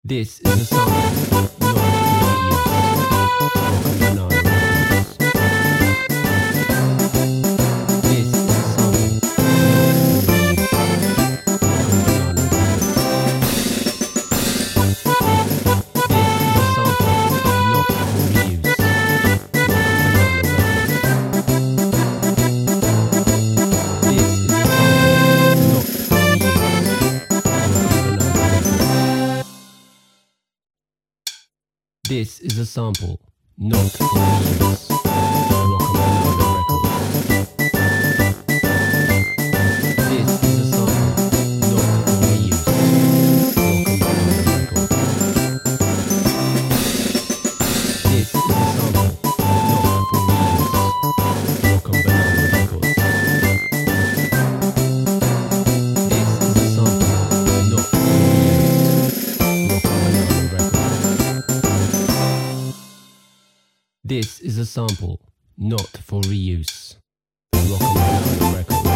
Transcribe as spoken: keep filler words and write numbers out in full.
This is a song not for Banana Records. This is a song not for reuse. This is a song not for reuse. This is a sample, not for reuse. Rock and Banana Records. This is a sample, not for reuse. Rock and Banana Records. This is a sample, not for reuse. Rock and Banana Records. This is a sample, not for reuse. Rock and Banana Records. This is a sample, not for reuse. Rock and Banana Records.